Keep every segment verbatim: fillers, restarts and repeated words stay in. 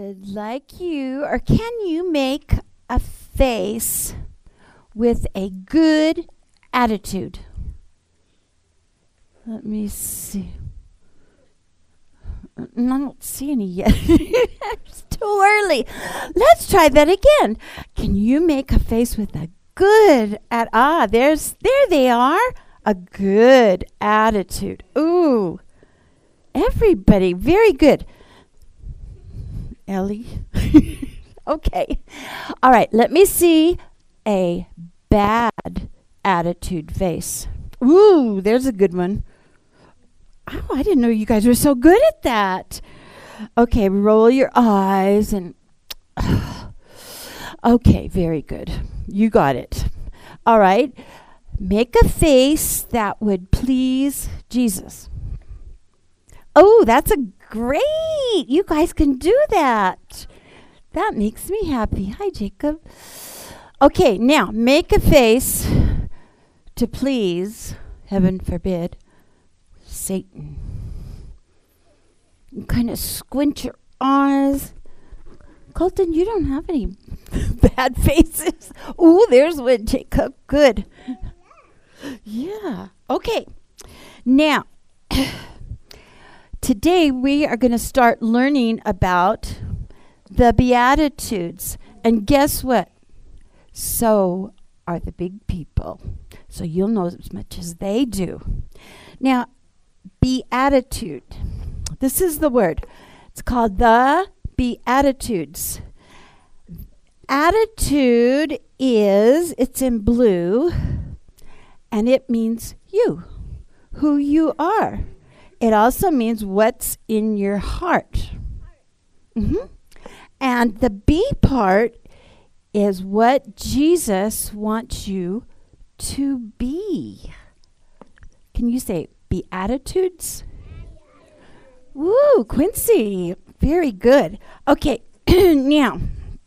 I'd like you, or can you make a face with a good attitude? Let me see. I don't see any yet. It's too early. Let's try that again. Can you make a face with a good at ah? There's there they are. A good attitude. Ooh, everybody, very good. Ellie. Okay. All right. Let me see a bad attitude face. Ooh, there's a good one. Oh, I didn't know you guys were so good at that. Okay, roll your eyes and... Okay, very good. You got it. All right. Make a face that would please Jesus. Oh, that's a great. You guys can do that. That makes me happy. Hi, Jacob. Okay, now make a face to please, heaven forbid, Satan. You kind of squint your eyes. Colton, you don't have any bad faces. Ooh, there's one, Jacob. Good. Yeah. Okay. Now, today we are going to start learning about the Beatitudes. And guess what? So are the big people. So you'll know as much as they do. Now, Beatitude. This is the word. It's called the Beatitudes. Attitude is, it's in blue, and it means you, who you are. It also means what's in your heart. Mm-hmm. And the B part is what Jesus wants you to be. Can you say Beatitudes? Woo, Quincy. Very good. Okay, now,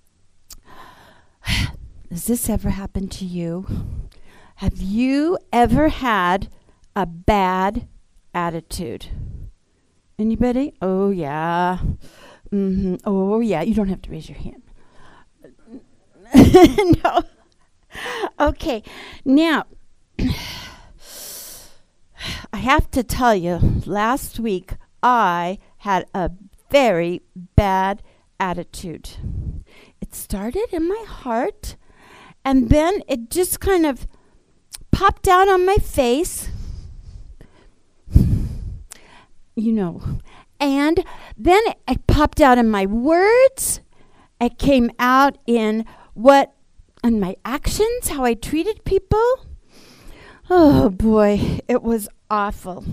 has this ever happened to you? Have you ever had a bad attitude? Anybody? Oh, yeah. Mm-hmm. Oh, yeah. You don't have to raise your hand. No. Okay. Now, I have to tell you, last week I had a very bad attitude. It started in my heart, and then it just kind of popped out on my face. You know. And then it, it popped out in my words. It came out in what, in my actions, how I treated people. Oh, boy, it was awful.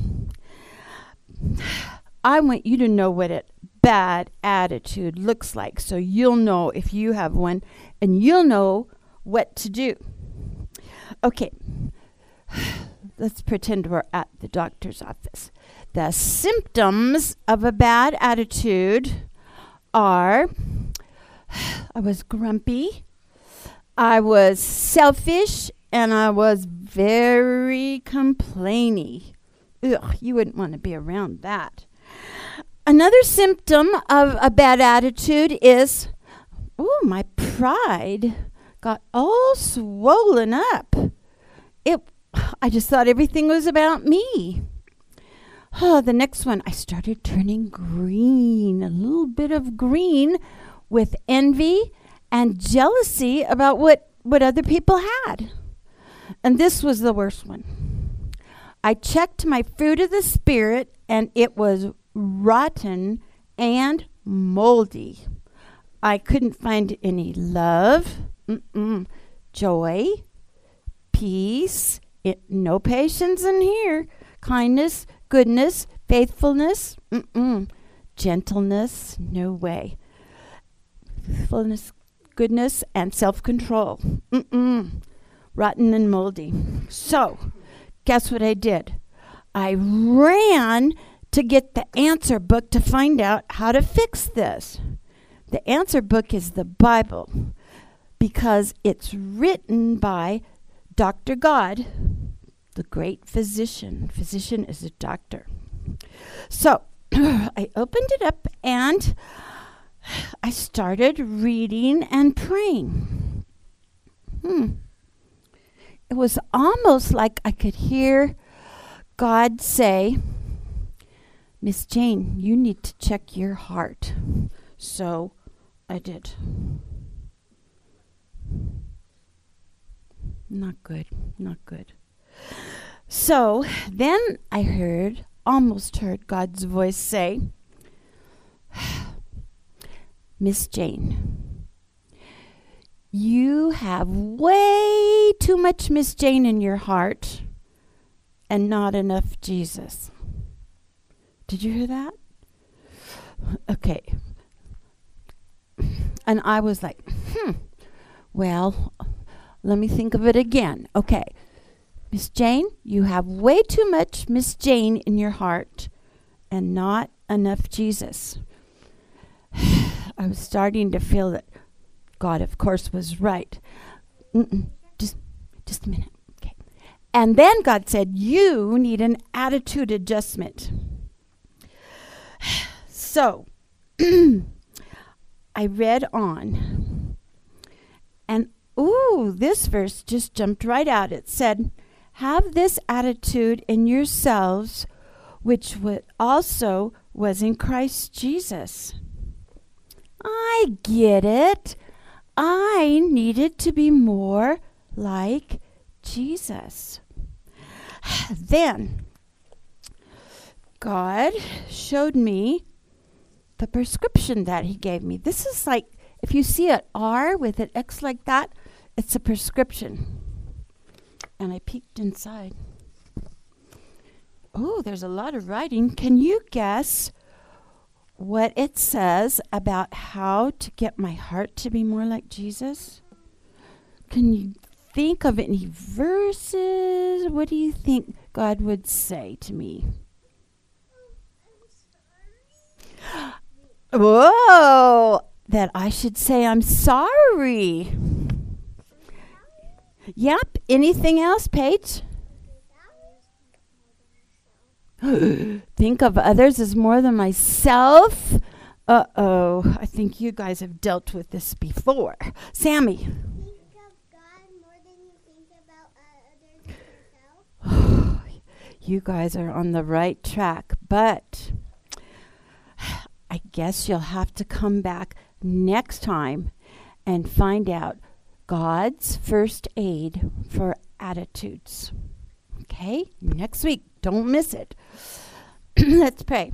I want you to know what a bad attitude looks like, so you'll know if you have one, and you'll know what to do. Okay, let's pretend we're at the doctor's office. The symptoms of a bad attitude are, I was grumpy, I was selfish, and I was very complainy. Ugh, you wouldn't want to be around that. Another symptom of a bad attitude is, oh, my pride got all swollen up. It, I just thought everything was about me. Oh, the next one, I started turning green, a little bit of green with envy and jealousy about what, what other people had. And this was the worst one. I checked my fruit of the Spirit, and it was rotten and moldy. I couldn't find any love, mm-mm, joy, peace, it, no patience in here, kindness, goodness, faithfulness, mm-mm, gentleness, no way, faithfulness, goodness, and self-control, mm-mm, rotten and moldy. So, guess what I did? I ran to get the answer book to find out how to fix this. The answer book is the Bible because it's written by Doctor God, the great physician. Physician is a doctor. So I opened it up, and I started reading and praying. Hmm. It was almost like I could hear God say, Miss Jane, you need to check your heart. So I did. Not good, not good. So then I heard, almost heard God's voice say, Miss Jane, you have way too much Miss Jane in your heart and not enough Jesus. Did you hear that? Okay. And I was like, hmm, well, let me think of it again. Okay. Miss Jane, you have way too much Miss Jane in your heart and not enough Jesus. I was starting to feel that God, of course, was right. Mm-mm, just, just a minute. Okay. And then God said, you need an attitude adjustment. So, I read on. And, ooh, this verse just jumped right out. It said, have this attitude in yourselves, which w- also was in Christ Jesus. I get it. I needed to be more like Jesus. Then God showed me the prescription that he gave me. This is like, if you see an R with an X like that, it's a prescription. And I peeked inside. Oh, there's a lot of writing. Can you guess what it says about how to get my heart to be more like Jesus? Can you think of any verses? What do you think God would say to me? Whoa! That I should say I'm sorry. Yep. Anything else, Paige? Think of others as more than myself. Uh-oh. I think you guys have dealt with this before. Sammy. Think of God more than you think about uh, others than yourself. You guys are on the right track, but I guess you'll have to come back next time and find out God's first aid for attitudes. Okay? Next week. Don't miss it. Let's pray.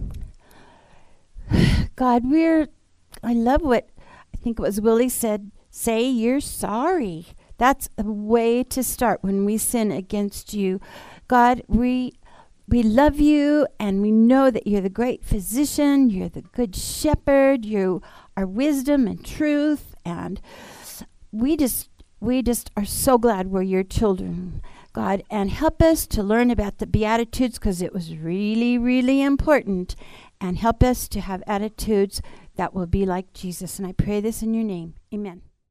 God, we're, I love what I think it was Willie said, say you're sorry. That's a way to start when we sin against you. God, we we love you and we know that you're the great physician, you're the good shepherd, you are wisdom and truth, and we just we just are so glad we're your children. God, and help us to learn about the Beatitudes because it was really, really important. And help us to have attitudes that will be like Jesus. And I pray this in your name. Amen.